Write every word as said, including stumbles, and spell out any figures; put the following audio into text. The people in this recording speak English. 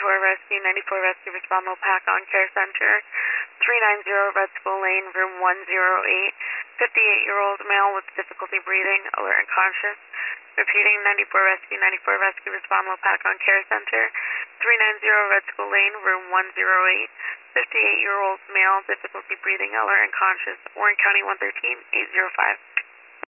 ninety-four Rescue, ninety-four Rescue, respond Mopac on Care Center, three ninety Red School Lane, room one oh eight, fifty-eight-year-old male with difficulty breathing, alert and conscious. Repeating, ninety-four Rescue, ninety-four Rescue, respond Mopac on Care Center, three ninety Red School Lane, room one oh eight, fifty-eight-year-old male, difficulty breathing, alert and conscious, Warren County one thirteen, eight oh five.